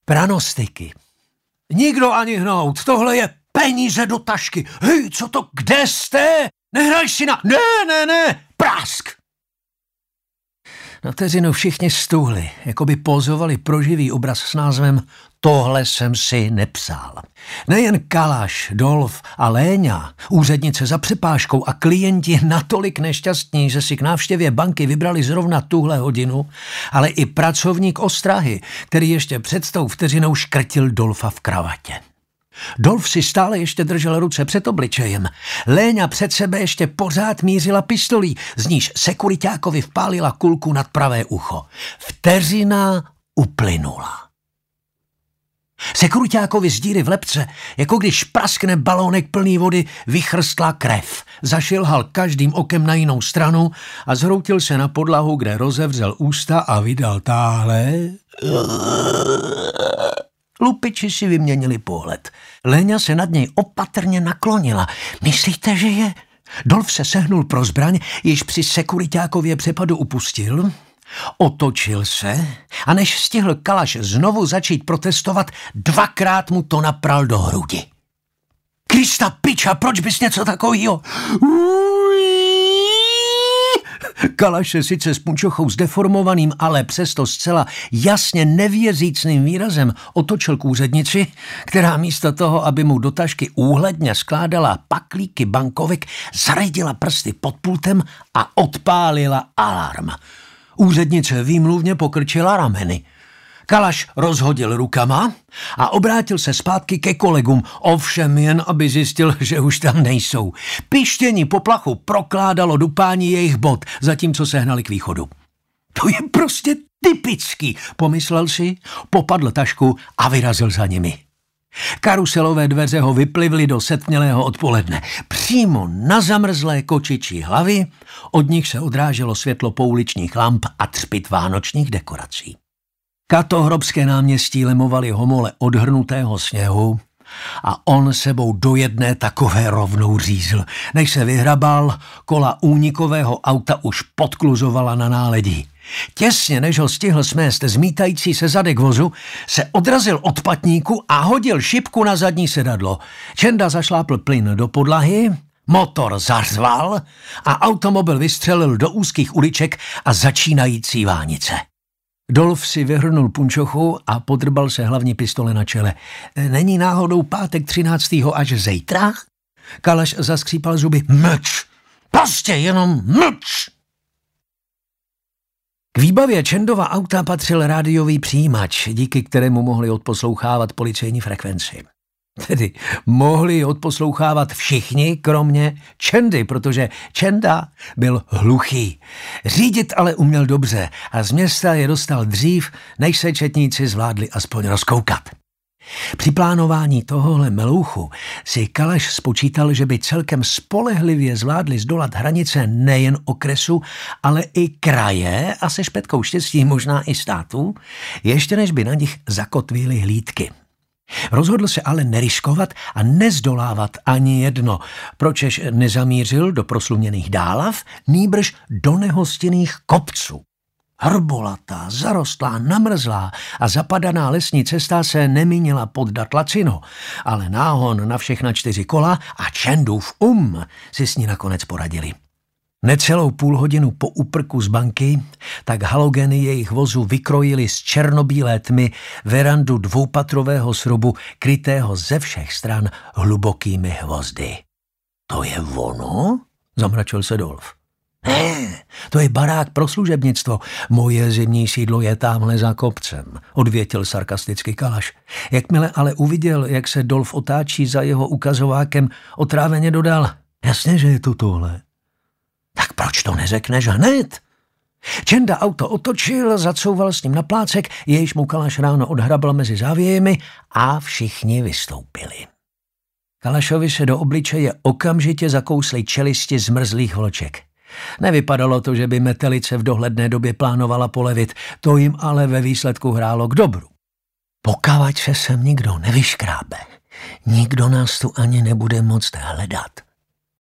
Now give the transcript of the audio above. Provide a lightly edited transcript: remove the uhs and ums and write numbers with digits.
Pranostiky. Nikdo ani hnout, tohle je peníze do tašky. Hej, co to, kde jste? Nehraj si na... Ne, prask! Na vteřinu všichni stůhli, jako by pozovali pro živý obraz s názvem Tohle jsem si nepsal. Nejen Kalaš, Dolf a Léňa, úřednice za přepážkou a klienti natolik nešťastní, že si k návštěvě banky vybrali zrovna tuhle hodinu, ale i pracovník ostrahy, který ještě před tou vteřinou škrtil Dolfa v kravatě. Dolf si stále ještě držel ruce před obličejem. Léňa před sebe ještě pořád mířila pistolí, z níž sekuriťákovi vpálila kulku nad pravé ucho. Vteřina uplynula. Sekuriťákovi z díry v lebce, jako když praskne balónek plný vody, vychrstla krev. Zašilhal každým okem na jinou stranu a zhroutil se na podlahu, kde rozevřel ústa a vydal táhle. Lupiči si vyměnili pohled. Léňa se nad něj opatrně naklonila. Myslíte, že je? Dolf se sehnul pro zbraň, již při sekuriťákově přepadu upustil, otočil se a než stihl Kalaš znovu začít protestovat, dvakrát mu to napral do hrudi. Krista piča, proč bys něco takovýho? Kalaš se sice s punčochou zdeformovaným, ale přesto zcela jasně nevěřícným výrazem otočil k úřednici, která místo toho, aby mu do tašky úhledně skládala paklíky bankovek, zaredila prsty pod pultem a odpálila alarm. Úřednice výmluvně pokrčila rameny. Kalaš rozhodil rukama a obrátil se zpátky ke kolegům, ovšem jen aby zjistil, že už tam nejsou. Pištění poplachu prokládalo dupání jejich bot, zatímco se hnali k východu. To je prostě typický, pomyslel si, popadl tašku a vyrazil za nimi. Karuselové dveře ho vyplivly do setmělého odpoledne. Přímo na zamrzlé kočičí hlavy, od nich se odráželo světlo pouličních lamp a třpyt vánočních dekorací. Katohrobské náměstí lemovaly homole odhrnutého sněhu a on sebou do jedné takové rovnou řízl. Než se vyhrabal, kola únikového auta už podkluzovala na náledí. Těsně než ho stihl smést zmítající se zadek vozu, se odrazil od patníku a hodil šipku na zadní sedadlo. Čenda zašlápl plyn do podlahy, motor zařval a automobil vystřelil do úzkých uliček a začínající vánice. Dolf si vyhrnul punčochu a podrbal se hlavní pistole na čele. Není náhodou pátek 13. až zítra? Kalaš zaskřípal zuby. Mlč! Prostě jenom mlč! K výbavě Čendova auta patřil rádiový přijímač, díky kterému mohli odposlouchávat policejní frekvenci. Tedy mohli odposlouchávat všichni, kromě Čendy, protože Čenda byl hluchý. Řídit ale uměl dobře a z města je dostal dřív, než se četníci zvládli aspoň rozkoukat. Při plánování tohohle melouchu si Kalaš spočítal, že by celkem spolehlivě zvládli zdolat hranice nejen okresu, ale i kraje a se špetkou štěstí možná i států, ještě než by na nich zakotvily hlídky. Rozhodl se ale neriskovat a nezdolávat ani jedno, pročež nezamířil do prosluněných dálav, nýbrž do nehostinných kopců. Hrbolatá, zarostlá, namrzlá a zapadaná lesní cesta se nemínila poddat lacino, ale náhon na všechna 4 kola a Čendův si s ní nakonec poradili. Necelou půlhodinu po úprku z banky, tak halogeny jejich vozu vykrojili z černobílé tmy verandu dvoupatrového srubu, krytého ze všech stran hlubokými hvozdy. To je ono? Zamračil se Dolf. Ne, to je barák pro služebnictvo. Moje zimní sídlo je támhle za kopcem, odvětil sarkasticky Kalaš. Jakmile ale uviděl, jak se Dolf otáčí za jeho ukazovákem, otráveně dodal. Jasně, že je to tohle. Tak proč to neřekneš hned? Čenda auto otočil, zacouval s ním na plácek, jejž mu Kalaš ráno odhrabal mezi závějemi a všichni vystoupili. Kalašovi se do obličeje okamžitě zakously čelisti zmrzlých vloček. Nevypadalo to, že by metelice v dohledné době plánovala polevit, to jim ale ve výsledku hrálo k dobru. Pokud se sem nikdo nevyškrábe, nikdo nás tu ani nebude moct hledat.